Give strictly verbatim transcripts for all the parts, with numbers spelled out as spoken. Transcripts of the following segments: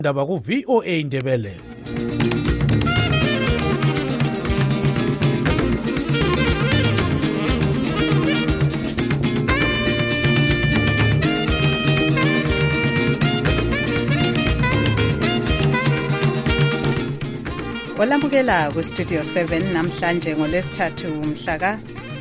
Ndaba ku V O A Ndebele. Olamukela ku Studio seven namhlanje ngolesithathu mhlaka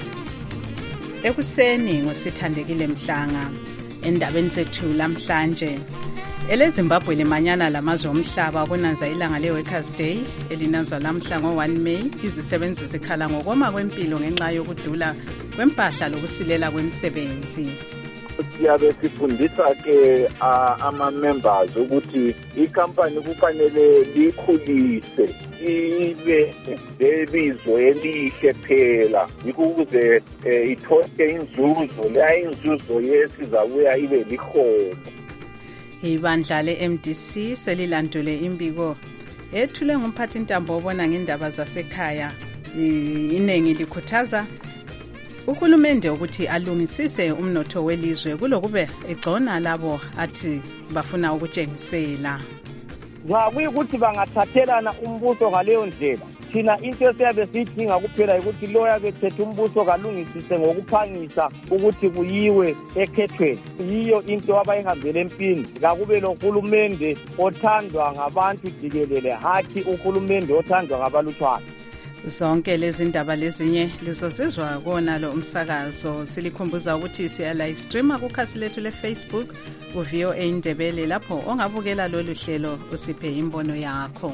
ekuseni ngosithandekile Mhlanga. Endabeni sethu lamhlanje eleZimbabwe limanyana lamazwe omhlaba kunanza ilanga le-Workers Day elinanzwa lamhla ngo-one May. Izisebenzi zikhala ngokoma kwempilo ngenxa yokudula kwempahla lokusilela kwemisebenzi. Siyabe sifundisa ke ama-members ukuthi ikampani kufanele likhulise ibe lebizo elihle phela yikho ukuze ithole inzuzo leya inzuzo yesizabuya ibe liholo. Ibandla le-M D C selilandule imbiko ethule ngumphathi ntambo obona ngendaba zasekhaya. Inengi likhuthaza uhulumende ukuthi alungisise umnotho welizwe kulokube egcona labo athi bafuna ukutshengisela. Nxa kuyikuthi bangathathelana umbuso ngaleyo ndlela, thina into esiyabe siyidinga kuphela ukuthi loya bethethe umbuso kalungisise ngokuphangisa ukuthi kuyiwe ekhethweni. Yiyo into abayihambele empini, kakube lohulumende othandwa ngabantu jikelele, hathi uhulumende othandwa ngabalutshwana. Zonke lezi ndaba lezinye lizosizwa kona lo umsakazo. Silikhumbuza ukuthi siya live streama kukhasi lethu le-Facebook ku V O A Ndebele, lapho ongabukela lolu hlelo usiphe imbono yakho.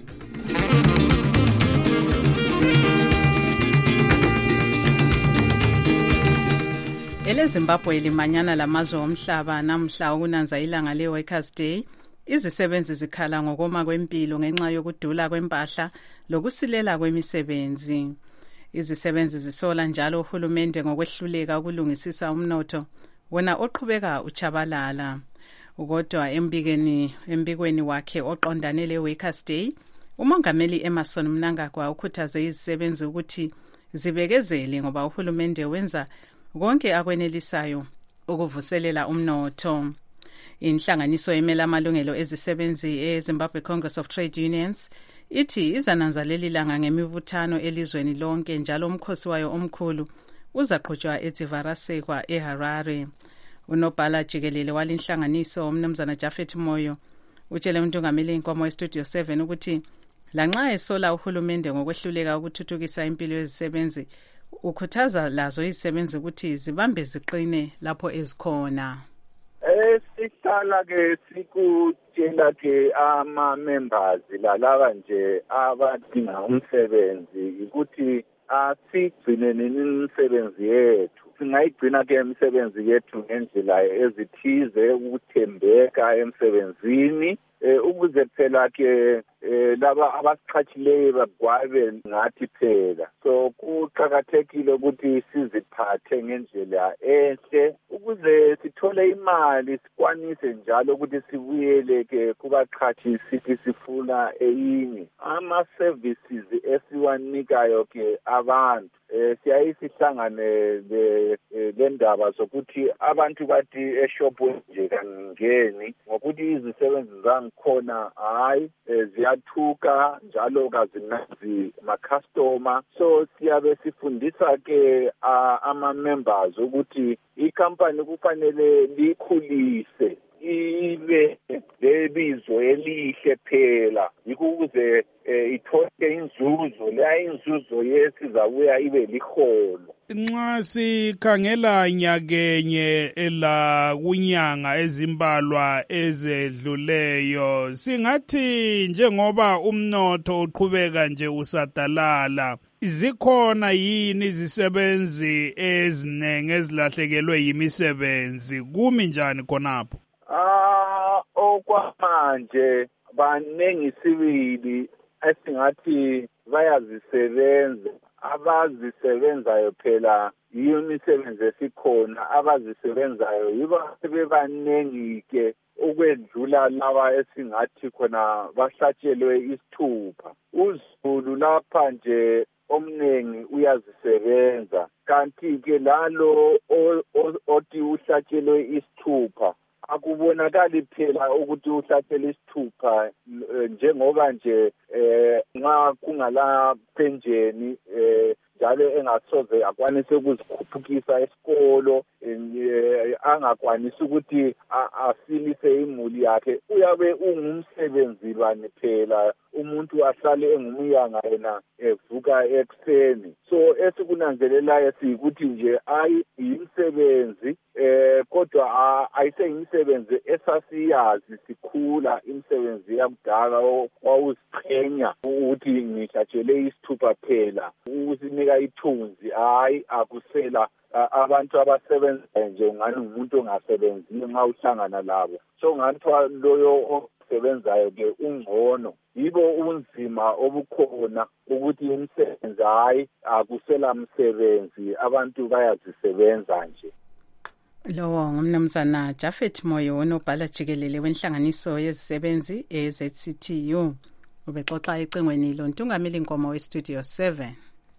eleZimbabwe limanyana lamazwe omhlaba namhla ukunanza ilanga le-Workers Day. Izisebenzi zikhala ngokoma kwempilo ngenxa yokudula kwempahla lokusilela kwemisebenzi. Izisebenzi zisola njalo uhulumende ngokwehluleka ukulungisisa umnotho wona oqhubeka uchabalala. Kodwa embikweni embikweni wakhe oqondane le-Workers Day, umongameli Emmerson Mnangagwa ukhuthaze izisebenzi ukuthi zibekezele ngoba uhulumende wenza konke akwenelisayo ukuvuselela umnotho. Inhlanganiso emela amalungelo ezisebenzi eZimbabwe Congress of Trade Unions ithi izananzalela ilanga ngemibuthano elizweni lonke, njalo umkhosi wayo omkhulu uzaqhutshwa eTivarasekwa eHarare. Unobhala jikelele walinhlanganiso umnumzana Jafet Moyo utshele uNtungameli inkomo eStudio seven ukuthi lanxa esola uhulumende ngokwehluleka ukuthuthukisa impilo yezisebenzi, ukhuthaza lazo izisebenzi ukuthi zibambe ziqine lapho ezikhona. Esihlala ke sikutshela ke ama-members lalaba nje abadinga umsebenzi ukuthi asigcine nemisebenzi yethu. Singayigcina ke imisebenzi yethu ngendlela ezithize, ukuthembeka emsebenzini, ukuze phela ke laba abasiqhatshileyo bagwabe ngathi phela. So kuqakathekile ukuthi siziphathe ngendlela enhle ukuze sithole imali, sikwanise njalo ukuthi sibuyele ke kubaqhatshi sithi sifuna eyinye. Ama-services esiwanikayo ke abantu siyayisihlangane le ndaba zokuthi abantu bathi eshopu nje kangeni ngokuthi izisebenzi zangikhona hayi ziyathuka njalo kazinazi ama-customer. So siyabe sifundisa ke ama-members ukuthi ikampani kufanele likhulise ibe lebizo elihle phela yikho ukuze ithole inzuzo leya inzuzo yesizabuya ibe liholo. Nxa sikhangela nyakenye ela kunyanga ezimbalwa ezedluleyo, singathi njengoba umnotho uqhubeka nje usadalala, zikhona yini izisebenzi ezinenge ezilahlekelwe yimisebenzi? Kumi njani khonapho? Ah, okwamanje banengi sibili esingathi bayazisebenza. Abazisebenzayo phela yiyo imisebenzi esikhona, abazisebenzayo yibo sebebanengi ke ukwedlula laba esingathi khona bahlatshelwe isithupha. uZulu lapha nje omningi uyazisebenza, kanti ke lalo othi uhlatshelwe isithupha akubonakali phela ukuthi uhlathele isithupha njengoba nje eh nxa kungala penjeni eh njalo engasoze akwanise ukuzikhuphukisa esikolo angakwanisi ukuthi asilise imuli yakhe uyabe ungumsebenzi bani phela umuntu ahlale engumyanga yena evuka ekseni so esikunanzelelayo sikuthi nje ayi imsebenzi eh kodwa ayiseyimsebenzi esasiyazi sikhula imsebenzi yakudala wawuziqhenya ukuthi ngihlatshele isithupha phela ukusinika ithunzi hayi akusela abantu abasebenza nje ngani umuntu ongasebenzi nxa uhlangana labo so ngathiwa loyo osebenzayo ke ungcono yibo unzima obukhona ukuthi imsebenzi hayi akusela msebenzi abantu bayazisebenza nje. Lowo ngumnumzana Jafet Moyo onobhala jikelele wenhlanganiso yezisebenzi e-Z C T U ubexoxa ecingweni lontungameli inkomo we-Studio seven.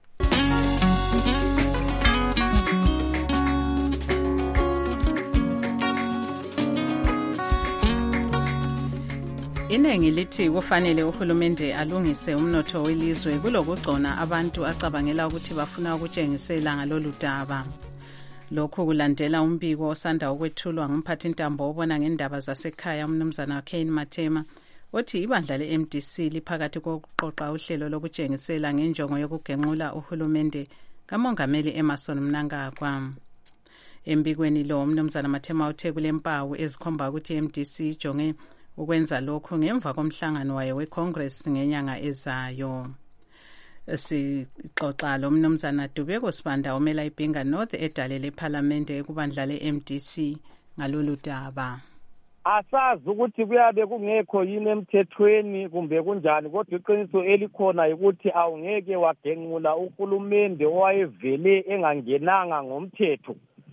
Inengi lithi kufanele uhulumende alungise umnotho welizwe kulokugcona abantu acabangela ukuthi bafuna ukutshengisela ngalolu daba. Lokhu kulandela umbiko osanda ukwethulwa ngumphathintambo obona ngendaba zasekhaya umnumzana Kane Mathema othi ibandla le-M D C liphakathi kokuqoqa uhlelo lokutshengisela ngenjongo yokugenqula uhulumende kamongameli Emmerson Mnangagwa. Embikweni lo umnumzana Mathema uthe kulempawu ezikhomba ukuthi i-M D C ijonge ukwenza lokhu ngemva komhlangano wayo weCongress ngenyanga ezayo. Sixoxa lo mnumzana Dubeko Sibanda omela iBhinga North edale leParliamente ekubandla le-M D C ngalolu daba. Asazi ukuthi kuyabe kungekho yini emthethweni kumbe kunjani kodwa iqiniso elikhona ukuthi awungeke wagenqula uhulumende owayevele engangenanga ngomthetho.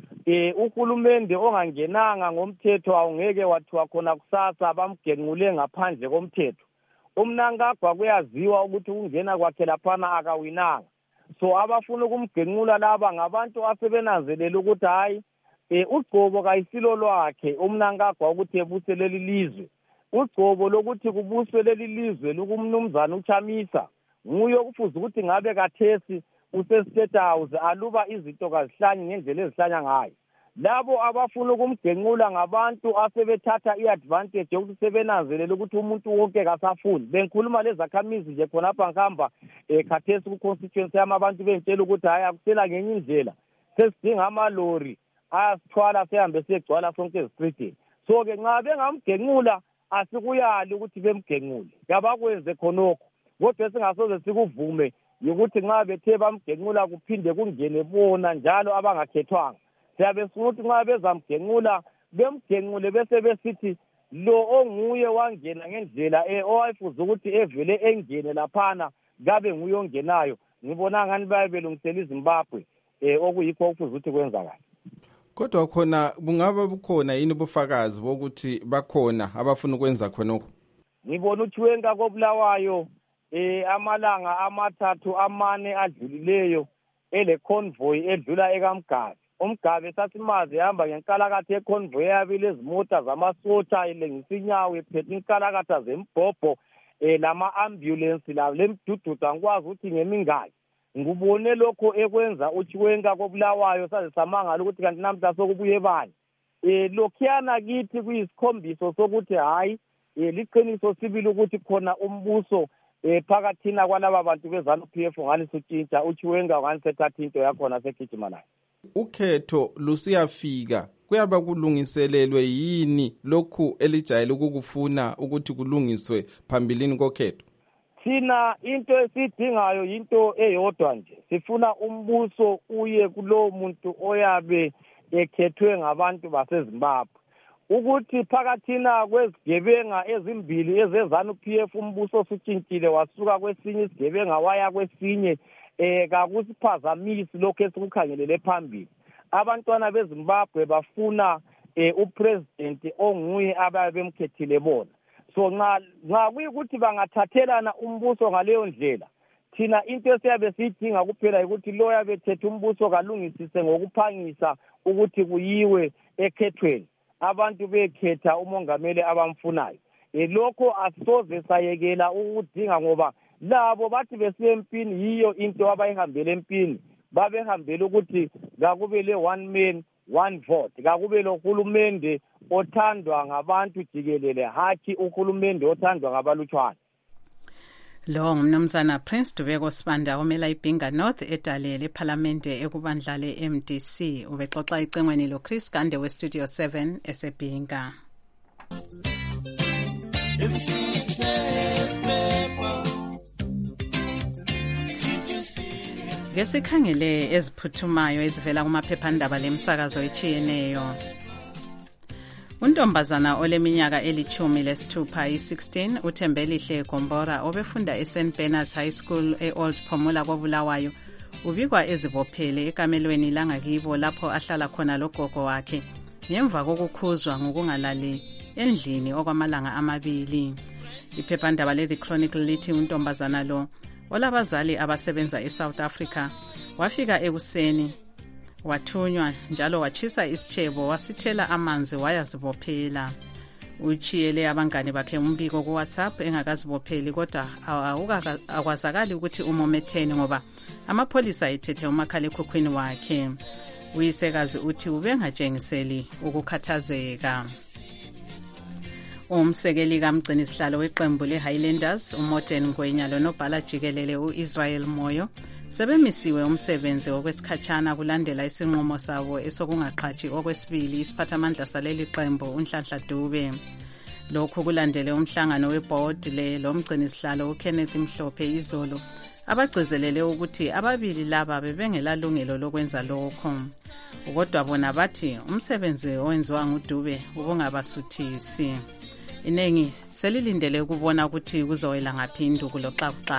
Eh uhulumende ongangenanga ngomthetho awungeke wathiwa khona kusasa bamgenqule ngaphandle komthetho. Umnangagwa kuyaziwa ukuthi ungena kwakhe laphana akawinanga. So abafuna ukumgenqula laba ngabantu asebenanzelela ukuthi hayi eh ugcobo kayisilo lwakhe umnangagwa ukuthi ebuse leli lizwe. Ugcobo lokuthi kubuswe leli lizwe lokumnumzana uChamisa nguye okufuza ukuthi ngabe kathesi use-State House aluba izinto kazihlanye ngendlela ezihlanya ngayo. Labo abafuna ukumgenqula ngabantu asebethatha iadvantage yokuthi sebenanzelela ukuthi umuntu wonke kasafuni. Bengikhuluma lezakhamizi nje khona apha ngihamba ekhathesi ku constituency yami abantu bentshela ukuthi hayi akusela ngenye indlela. Sesidinga amalori ayasithwala sehambe segcwala sonke ezistreetini. So ke nxa bengamgenqula asikuyali ukuthi bemgenqule. Yabakwenze khonokho. Kodwa singasoze sikuvume ukuthi nxa bethe bamgenqula kuphinde kungene bona njalo abangakhethwanga. Siyabe sithi nxa bezamgenqula bemgenqule bese besithi lo onguye wangena ngendlela eh owayifuza ukuthi evele engene laphana kabe nguye ongenayo. Ngibona ngani bayabelungisela iZimbabwe eh okuyikho okufuza ukuthi kwenzakala. Kodwa khona bungaba bukhona yini ubufakazi bokuthi bakhona abafuna ukwenza khonokho? Ngibona ukuthi wenka kobulawayo eh amalanga amathathu amane adlulileyo ele convoy edlula ekamgabe. Umgabe sasimazi ehamba ngenkalakatha yeconvoy yabile izimota zamasotha elengisa inyawo ephethe inkalakatha zembhobho eh lama ambulance la lemdududa ngikwazi ukuthi ngemingaki. Ngubone lokho ekwenza uchiwenka kobulawayo saze samangala ukuthi kanti namhla sokubuye bani. Eh lokhiyana kithi kuyisikhombisa sokuthi hayi eh liqiniso sibili ukuthi khona umbuso eh phakathina kwalaba bantu bezanu P F ngani sutshintsha uchiwenka ngani sethatha into yakho nasekijima nayo. Ukhetho lusiyafika kuyaba kulungiselelwe yini lokhu elijayele ukukufuna ukuthi kulungiswe phambilini kokhetho? Thina into esidingayo into eyodwa nje. Sifuna umbuso uye kulo muntu oyabe ekhethwe ngabantu baseZimbabwe. Ukuthi phakathina kwezigebenga ezimbili ezezanu P F umbuso usutshintshile wasuka kwesinye isigebenga waya kwesinye eh kakusiphazamisi lokho esikukhangelele phambili. Abantwana beZimbabwe bafuna eh upresident onguye ababe bemkhethile bona. So nxa nxa kuyikuthi bangathathelana umbuso ngaleyo ndlela thina into esiyabe sidinga kuphela ukuthi loya bethethe umbuso kalungisise ngokuphangisa ukuthi kuyiwe ekhethweni. abantu bekhetha umongameli abamfunayo. Lokho asisoze sayekela ukudinga ngoba labo bathi besiye empini yiyo into abayihambele empini. Babehambela ukuthi kakube le one man one vote, kakube lo hulumende othandwa ngabantu jikelele, hathi uhulumende othandwa ngabalutshwana. Lo ngumnumzana Prince Dubeko Sibanda omela iBhinga North edalele eParliamente ekubandla le-M D C. Ubexoxa icengweni lo Chris Gande we Studio seven eseBhinga. Ngesikhangele eziphuthumayo ezivela kumaphephandaba lemsakazo etshiyeneyo. Untombazana oleminyaka elithumi lesithupha i-sixteen uThembelihle Gombora obefunda eSaint Bernard's High School e-Old Phomula koBulawayo ubikwa ezibophele ekamelweni langakibo lapho ahlala khona logogo wakhe ngemva kokukhuzwa ngokungalali endlini okwamalanga amabili. Iphephandaba le-The Chronicle lithi untombazana lo olabazali abasebenza eSouth Africa wafika ekuseni wathunywa njalo wachisa isitshebo wasithela amanzi wayazibophela. Uchiyele abangane bakhe umbiko ku WhatsApp engakazibopheli kodwa akwazakali ukuthi umometheni ngoba amapholisa ethethe umakhalekhukhwini wakhe. Uyisekazi uthi ubengatshengiseli ukukhathazeka. Umsekeli kamgcini sihlalo weqembu leHighlanders uModern Ngwenya lonobhala jikelele uIsrael Moyo sebemisiwe umsebenzi okwesikhatshana kulandela isinqumo sabo esokungaqhatshi okwesibili isiphathamandla saleli qembu uNhlanhla Dube. Lokhu kulandele umhlangano weboard le lomgcini sihlalo uKenneth Mhlophe izolo abagcizelele ukuthi ababili laba bebengelalungelo lokwenza lokho. Kodwa bona bathi umsebenzi owenziwa nguDube ubungabasuthisi. Inengi selilindele ukubona ukuthi kuzowela ngaphi induku loxaxa.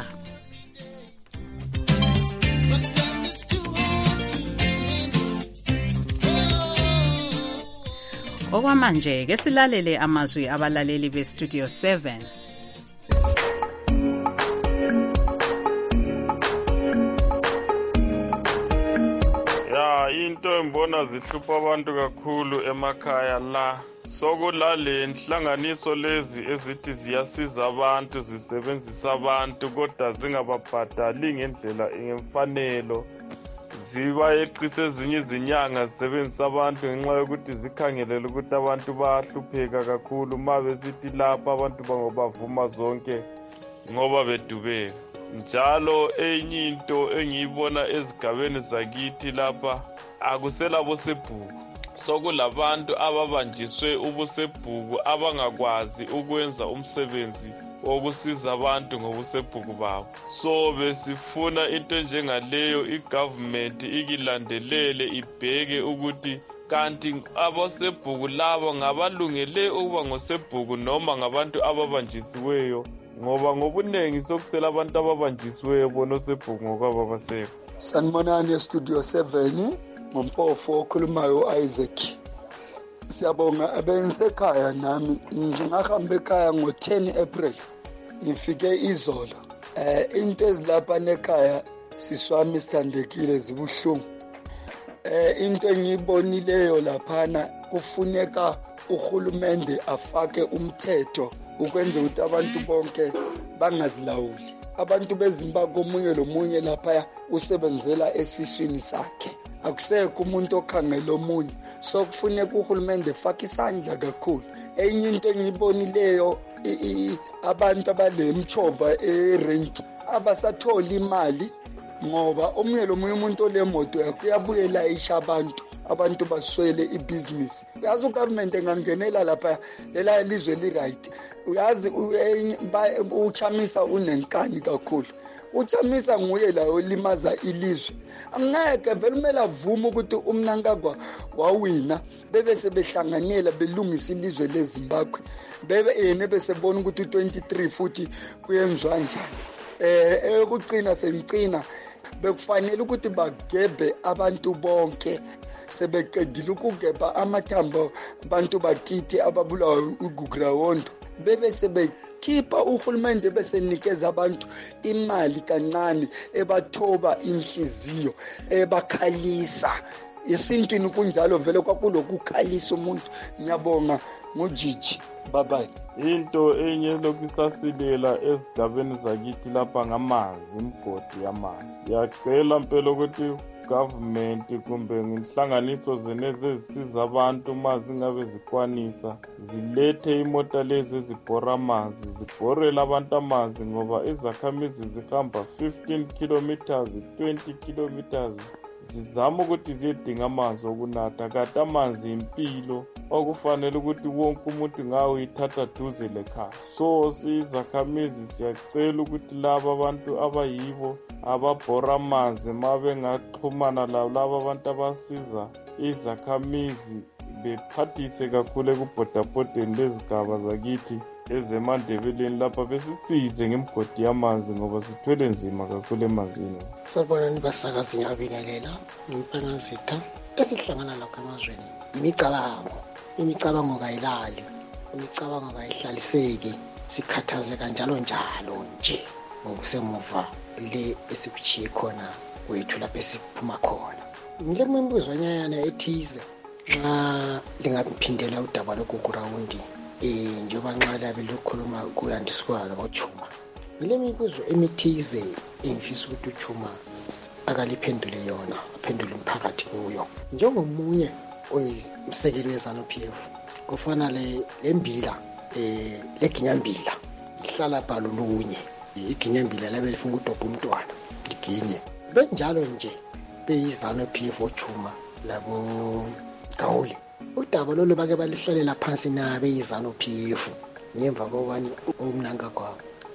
Okwamanje ke silalele amazwi abalaleli be Studio seven. Ya into embona zihlupha abantu kakhulu emakhaya la sokulale nhlanganiso lezi ezithi ziyasiza abantu zisebenzisa abantu kodwa zingababhadali ngendlela ngemfanelo. Zibayeqisa ezinye izinyanga zisebenzisa abantu ngenxa yokuthi zikhangelele ukuthi abantu bayahlupheka kakhulu uma besithi lapha abantu bangobavuma zonke ngoba bedubeka. Njalo enye into engiyibona ezigabeni zakithi lapha akusela bosebhuku. Sokulabantu ababanjiswe ubusebhuku abangakwazi ukwenza umsebenzi wokusiza abantu ngobusebhuku babo. So besifuna into njengaleyo igovernment ikilandelele ibheke ukuthi kanti abosebhuku labo ngabalungele ukuba ngosebhuku noma ngabantu ababanjisiweyo ngoba ngobunengi sokusela abantu ababanjisiweyo bona osebhuku ngokwabo basekho. Sanibonani Studio seven ngompofo okhulumayo Isaac. Siyabonga abengisekhaya nami ngingahamba ekhaya ngo ten April ngifike izolo. Eh into ezilapha nekhaya siswami sithandekile zibuhlungu. Eh into engiyibonileyo laphana kufuneka uhulumende afake umthetho ukwenza ukuthi abantu bonke bangazilawuli. Abantu beZimbabwe omunye lomunye lapha usebenzela esiswini sakhe. Akusekho umuntu okhangela omunye. So kufuneka uhulumende afake isandla kakhulu. Enye into engibonileyo abantu abalemchova eRent abasathola imali ngoba omunye lomunye umuntu olemoto yakhe uyabuyela isha abantu abantu baswele ibusiness. Yazi ugovernment engangenela lapha lela lizwe li right. Uyazi uchamisa unenkani kakhulu. Uchamisa nguye la olimaza ilizwe. Angeke vele kumele avume ukuthi umnankagwa wawina bebe sebehlanganela belungisa ilizwe leZimbabwe. Bebe yena bese bona ukuthi twenty-three futhi kuyenzwa njani. Eh ekucina sengcina bekufanele ukuthi bagebe abantu bonke sebeqedile ukugeba amathambo abantu bakithi ababulawa uGugrawondo bebe sebe khipha uhulumende bese nikeza abantu imali kancane ebathoba inhliziyo ebakhalisa esintwini kunjalo vele kwakulokukhalisa umuntu. Ngiyabonga ngojiji. Bye bye. Into enye lokhu isasilela esigabeni zakithi lapha ngamanzi, imigodi yamanzi. Ngiyacela mpela ukuthi government kumbe inhlanganiso zeneze ezisiza abantu uma zingabe zikwanisa zilethe imota lezi ezibhora amanzi, zibhorele abantu amanzi, ngoba izakhamizi zihamba fifteen kilometers, twenty kilometers zizama ukuthi ziyedinga amanzi okunatha. Kanti amanzi impilo okufanele ukuthi wonke umuntu ngawe uyithatha duze lekhaya. So sizakhamizi siyacela ukuthi laba abantu abayibo ababhora amanzi mabe ngaxhumana labo abantu abasiza izakhamizi bephathise kakhulu ekubhodabhodeni lezigaba zakithi ezemandebeleni lapha besisize ngemigodi yamanzi ngoba sithwele nzima kakhulu emanzini. Sabona basakazi ngiyabingelela impangazitha esihlangana lakho emazweni imicabango imicabango kayilali imicabango kayihlaliseki sikhathazeka njalo njalo nje ngokusemuva le esikuchiye khona wethu lapho esiphuma khona. Ngile mbuzwanyana ethize nxa lingaphindela udaba lokugurawundi eh njoba nxa labe lokhuluma kuyandiswa labochuma. Ngile mibuzo emithize emfisa ukuthi uchuma akaliphendule yona aphendule umphakathi kuyo. Njengomunye oyimsekeli weZANU-P F kufana le lembila eh leginyambila ihlala balulunye iginyambila labe lifuna ukudobha umntwana liginye benjalo nje beyiZANU-P F ochuma labo Gauli. Udaba lolu bake balihlalela phansi nabe iZANU-P F ngemva kobani umnanga kwa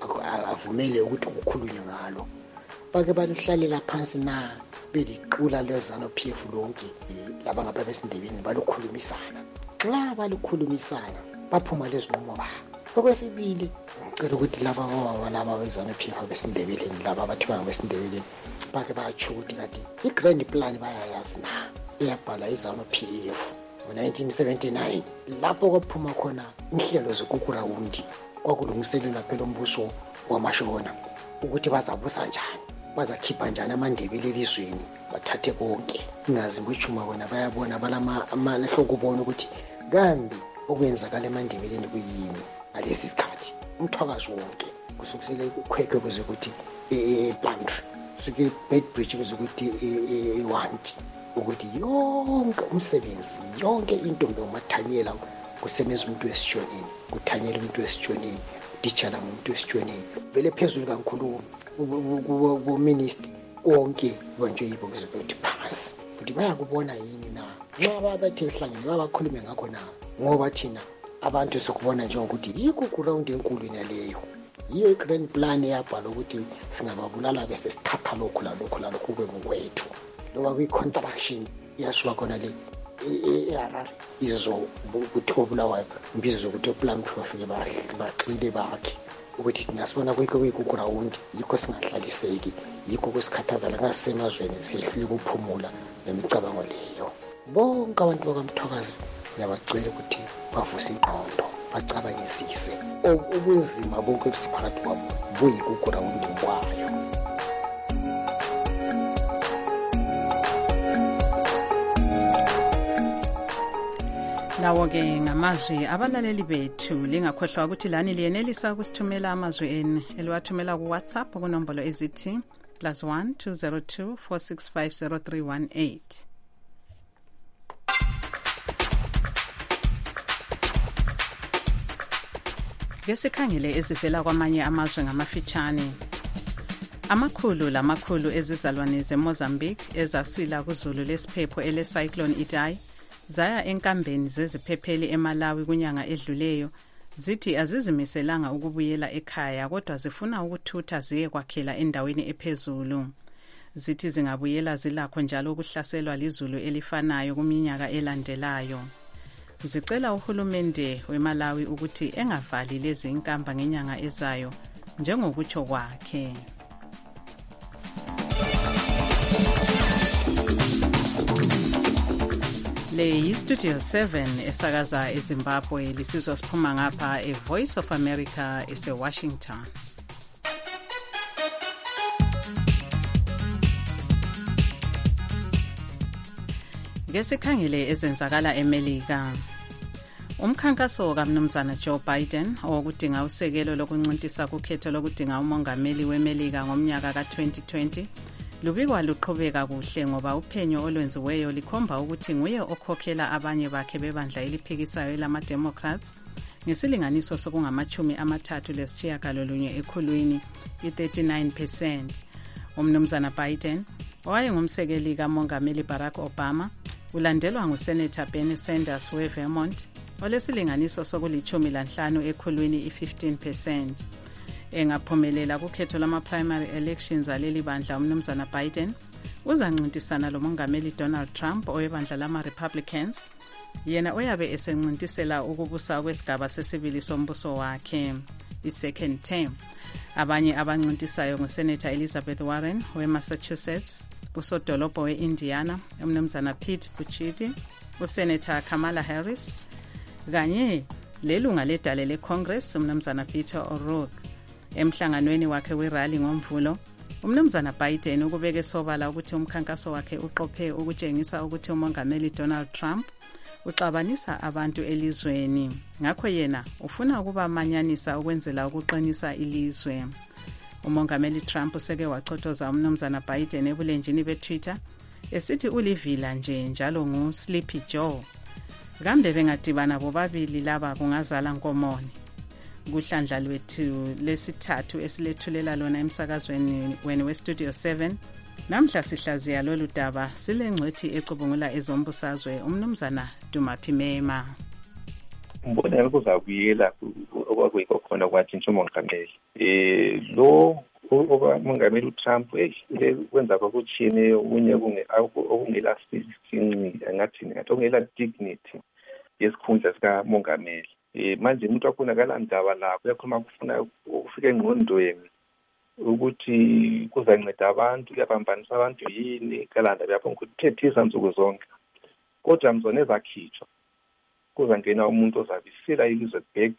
avumele ukuthi ukukhulunywe ngalo. Bake balihlalela phansi na beliqula leZANU-P F lonke laba ngapha besindebeni balukhulumisana. Xa balukhulumisana baphuma lezinqumo ba. Okwesibili ngicela ukuthi laba baba laba beZANU-P F besindebeleni laba abathi besindebeleni bake bayatsho ukuthi kanti i-grand plan bayayazi na eyabhala iZANU-P F ngo nineteen seventy-nine lapho kwaphuma khona inhlelo zokugurawundi kwakulungiselelwa phela umbuso wamashona ukuthi bazabusa njani bazakhipha njani amandebele elizweni bathathe konke. Ingazi ngochuma bona bayabona balama amahlo kubona ukuthi kambi okwenzakala emandebeleni kuyini ngalesi sikhathi. Umthwakazi wonke kusukisela ikhwekwe kuze ukuthi e-Blandry suke Bedbridge kuze ukuthi e-Wanti ukuthi yonke umsebenzi yonke into ngomathanyela kusebenza umuntu wesitshoneni kuthanyela umuntu wesitshoneni utitshala umuntu wesitshoneni vele phezulu kakhulu ku minister konke konje yibo kuzokuthi phasi ukuthi bayakubona yini na nxa babathe hlangene babakhulume ngakho na ngoba thina abantu sokubona nje ukuthi yikho ground enkulu naleyo yiyo i-grand plan yabhala ukuthi singababulala bese sithatha lokhu la lokhu la lokhu kwethu loba kwi-contraction iyasuka khona le e-Harare izo ukuthi obulawayo imbizo zokuthi oplan bafike baxile bakhe ukuthi sinasibona kwikho kwikuground yikho singahlaliseki yikho kusikhathazala ngasemazweni sihlule ukuphumula nemicabango leyo. Bonke abantu bakamthwakazi ngiyabacela ukuthi bavuse ingqondo bacabangisise ubunzima bonke esiphakathi kwabo buyikuground kwayo. Lawo-ke ngamazwi abalaleli bethu lingakhohlwa ukuthi lani liyenelisa ukusithumela amazwi enu eliwathumela ku-WhatsApp kunombolo ezithi plus one two zero two four six five zero three one eight. Ngesikhangele ezivela kwamanye amazwe ngamafitshane. Amakhulu lamakhulu ezizalwane zeMozambique ezasila kuzulu lesiphepho ele-cyclone Idai zaya enkambeni zeziphepheli eMalawi kunyanga edluleyo zithi azizimiselanga ukubuyela ekhaya kodwa zifuna ukuthutha ziye kwakhela endaweni ephezulu. Zithi zingabuyela zilakho njalo ukuhlaselwa lizulu elifanayo kuminyaka elandelayo. Zicela uhulumende weMalawi ukuthi engavali lezi inkamba ngenyanga ezayo njengokutsho kwakhe. Le yi-Studio seven esakaza eZimbabwe lisizwa siphuma ngapha e-Voice of America ese-Washington. Ngesikhangele ezenzakala eMelika. Umkhankaso kaMnumzana Joe Biden owokudinga usekelo lokuncintisa kukhetho lokudinga umongameli weMelika ngomnyaka ka twenty twenty lubikwa luqhubeka kuhle ngoba uphenyo olwenziweyo likhomba ukuthi nguye okhokhela abanye bakhe bebandla eliphikisayo lama-Democrats ngesilinganiso sokungamachumi amathathu lesitshiyagalolunye ekhulwini i-thirty-nine percent. Umnumzana Biden owayengumsekeli kamongameli Barack Obama ulandelwa nguSenator Bernie Sanders weVermont olesilinganiso sokulichumi lanhlanu ekhulwini i-fifteen percent. Engaphumelela kukhetho lama-primary elections aleli bandla umnumzana Biden uzancintisana lomongameli Donald Trump owebandla lama-Republicans yena oyabe esencintisela ukubusa kwesigaba sesibili sombuso wakhe i-second term. Abanye abancintisayo nguSenator Elizabeth Warren we-Massachusetts, usodolobho we-Indiana umnumzana Pete Buttigieg, uSenator Kamala Harris kanye lelunga ledale leCongress umnumzana Beto O'Rourke. Emhlanganweni wakhe werally ngomvulo umnumzana Biden ukubeke sobala ukuthi umkhankaso wakhe uqophe ukutshengisa ukuthi umongameli Donald Trump uxabanisa abantu elizweni ngakho yena ufuna ukuba manyanisa ukwenzela ukuqinisa ilizwe. Umongameli Trump useke wachothoza umnumzana Biden ebulenjini beTwitter esithi ulivila nje njalo ngu-Sleepy Joe. Kambe bengadibana bobabili laba kungazala nkomoni. Kuhlandla lwethu lesithathu esilethulela lona emsakazweni wenu weStudio seven namhla sihlaziya lolu daba silengcwethi ecubungula ezombusazwe umnumzana Dumaphimema. Mbona ukuzabuyela okwakuyikho khona kwatshintsha umongameli eh lo omongameli uTrump eh kwenza kwakuthini unye kunge okungela sinqi angathi ngathi ongela dignity yesikhundla sika mongameli. Eh manje umuntu wakhonakala ndaba lapho yakhuluma kufuna ukufika engqondweni ukuthi kuzanceda abantu kuyabambanisa abantu yini kalanda yapho ukuthethisa insuku zonke kodwa mzone zakhitshwa kuzangena umuntu ozabisela ilizwe back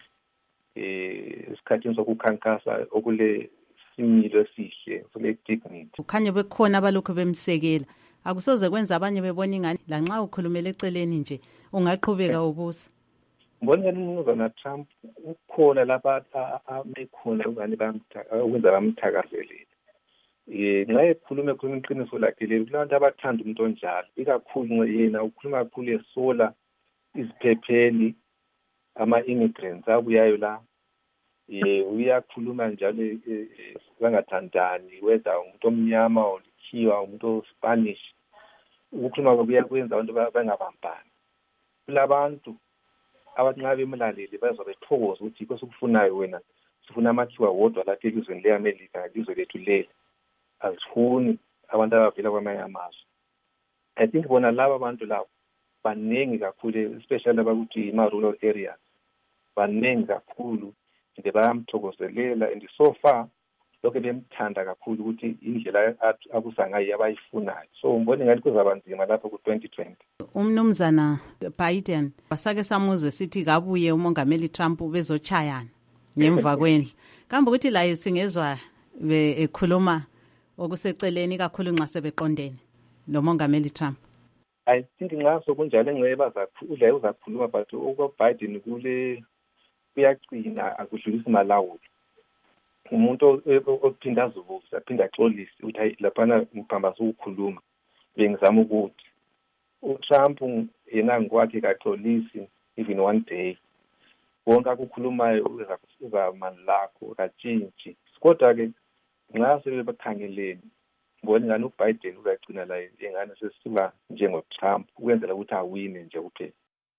eh isikhathini sokukhankasa okule similo esihle sole dignity. Ukhanye bekhona abalokho bemsekela akusoze kwenza abanye bebona ingani lanxa ukhulumela eceleni nje ungaqhubeka ubusa. Mbona umnumzana Trump ukhona lapha amekhona ungani bamthaka ukwenza bamthakazelele. Eh nxa ekhuluma ekhuluma iqiniso lakhe leli kulantu abathanda umuntu onjalo ikakhulu yena ukhuluma kakhulu esola iziphepheli ama immigrants abuyayo la eh uyakhuluma njalo bangathandani whether umuntu omnyama olikhiwa umuntu Spanish ukukhuluma kwabuya kwenza abantu bangabambani. Kulabantu abanqabe emlaleli bazobe thokoza ukuthi kwesikufunayo wena sifuna amathiwa wodwa lapha elizweni leAmerica ilizwe lethu leli asifuni abantu abavela kwamanye amazwe. I think bona laba abantu labo baningi kakhulu especially abakuthi ima-rural areas baningi kakhulu nje bayamthokozelela and so far lokho bemthanda kakhulu ukuthi indlela abusa ngayo abayifunayo. So ngibona ngathi kuzabanzima lapho ku twenty twenty. Umnumzana Biden wasake samuzwe sithi kabuye umongameli Trump bezochayana ngemva kwendlu. Kambe ukuthi la singezwa ekhuluma okuseceleni kakhulu nxa sebeqondene lo mongameli Trump. I think ngaso kunjalo engceba zakhula uzakhuluma but uko Biden kule kuyaqina akudlulisa malawulo. Umuntu ophinda azuvusa aphinda axolise ukuthi laphana ngiphambaza ukukhuluma bengizama ukuthi uTrump yena ngokwakhe kaxolisi even one day wonke akukhulumayo uzama lakho katshintshi kodwa ke nxa sebekhangeleni ngibona ngani uBiden uzagcina la engane sesisuka njengoTrump ukwenzela ukuthi awine nje kuphela.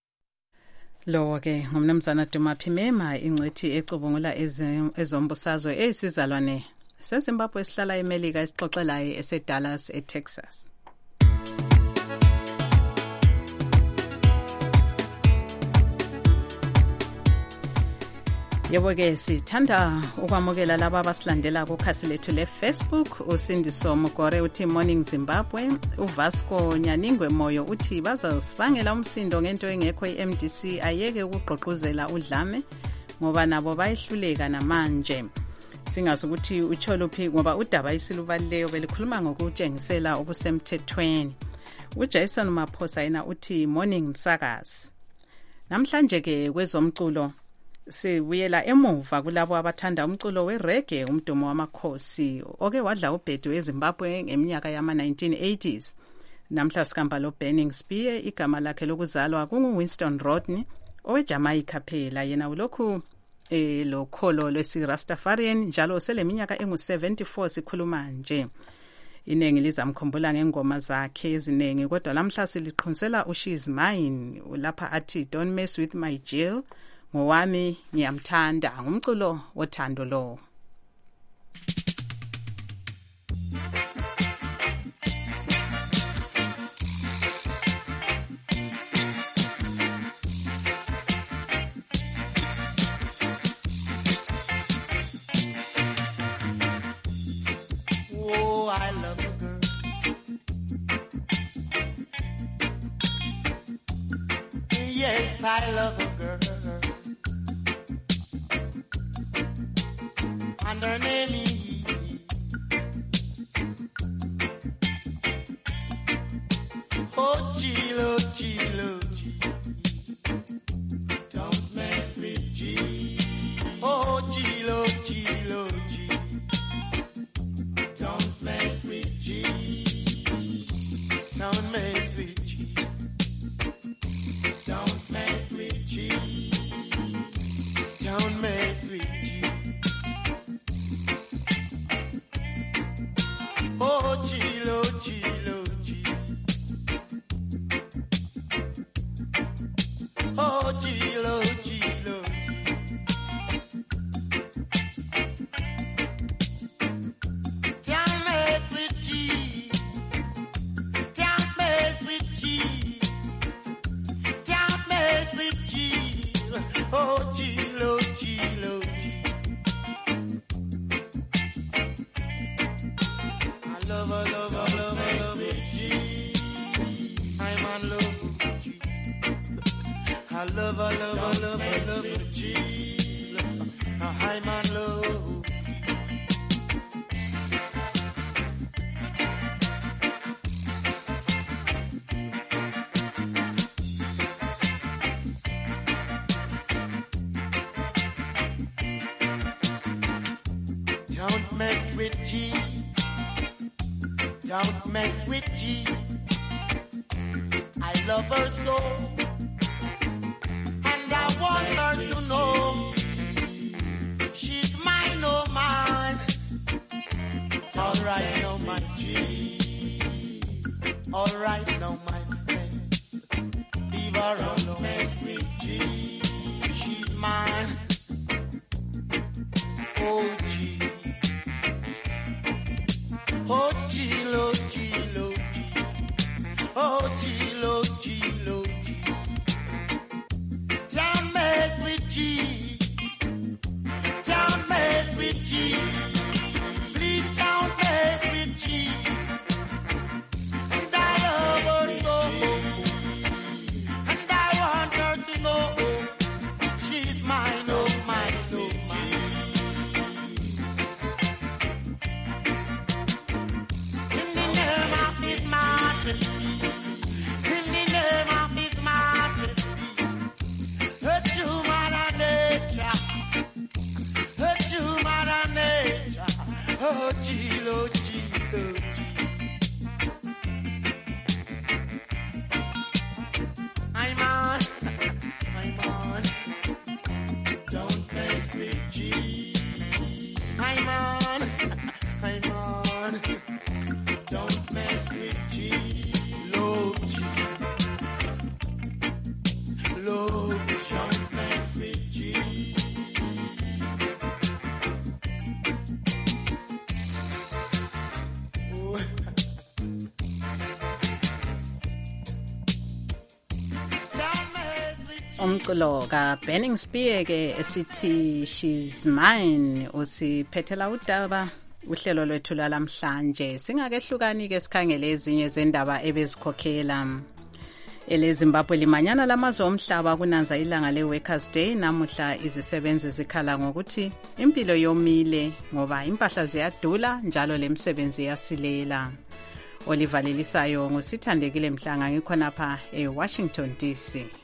Lo ke ngumnumzana Dumaphimema ingcwethi ecubungula ezombusazwe esizalwane seZimbabwe esihlala eMelika esixoxelayo eseDallas eTexas. Yebo ke sithanda ukwamukela laba abasilandela kukhasi lethu leFacebook. uSindiso Mugore uthi morning Zimbabwe. uVasco Nyaningwe Moyo uthi bazasibangela umsindo ngento engekho iM D C ayeke ukugqogquzela udlame ngoba nabo bayihluleka namanje. Singazi ukuthi utsho luphi ngoba udaba isilubaleleyo belikhuluma ngokutshengisela okusemthethweni. uJason Maphosa yena uthi morning msakazi. Namhlanje ke kwezomculo sibuyela emuva kulabo abathanda umculo wereggae, umdumo wamakhosi oke wadla ubhedu eZimbabwe ngeminyaka yama nineteen eighties. Namhla sikhamba lo Burning Spear, igama lakhe lokuzalwa kungu Winston Rodney oweJamaica phela, yena ulokhu eh lo kholo lwesi Rastafarian njalo seleminyaka engu seventy-four sikhuluma nje. Inengi lizamkhumbula ngengoma zakhe ezinengi, kodwa lamhla siliqhunsela u She's Mine lapha athi don't mess with my Jill, ngowami ngiyamthanda, ngumculo wothando lo. Oh, I love a girl. Yes, I love a girl. And her name is Oh, Jill, oh, Jill, oh, Jill. Don't mess with Jill. Oh, Jill, oh, Jill, oh, Jill. Don't mess with Jill. Don't mess with Jill. Don't mess with Jill. Don't mess with Jill. Oh, Jill, oh, Jill, oh, Jill. Oh, Jill, oh, Jill, oh, Jill. Don't mess with Jill. Don't mess with Jill. Don't mess with Jill. Oh, Jill, oh, Jill, oh, Jill. I love her, love her, love her, love her, Jill. I'm in love with Jill. I love her, love her, love her, love her, Jill. I'm in love. Don't mess with G. Don't mess with G. I love her so, and I want her to know she's mine, oh mine. All right, now my G. All right, now my friend. Leave her alone. Don't mess with G. She's mine. Oh G. Oh, Jill, oh, Jill, oh, Jill. Oh, Jill, oh, Jill, oh, Jill. Don't mess with Jill. Don't mess with Jill. Please don't mess with Jill. And I love her so. And I want her to know she's mine, oh, mine, so mine. In the name of His Majesty, her true mother nature, her true mother nature, oh Jill, oh Jill, oh Jill. I'm on, I'm on, don't mess with Jill. I'm on, I'm on, don't mess with Jill. Love Jill. Love, don't mess with Jill. Oh. Umculo ka Burning Spear ke esithi She's Mine usiphethela udaba uhlelo lwethu lamhlanje. Singakehlukani ke sikhangele ezinye zendaba ebezikhokhela. EleZimbabwe limanyana lamazwe omhlaba kunanza ilanga le-Workers' Day. Namuhla izisebenzi zikhala ngokuthi impilo yomile ngoba impahla ziyadula njalo lemsebenzi yasilela. olivalelisayo ngusithandekile Mhlanga ngikhonapha eWashington D C.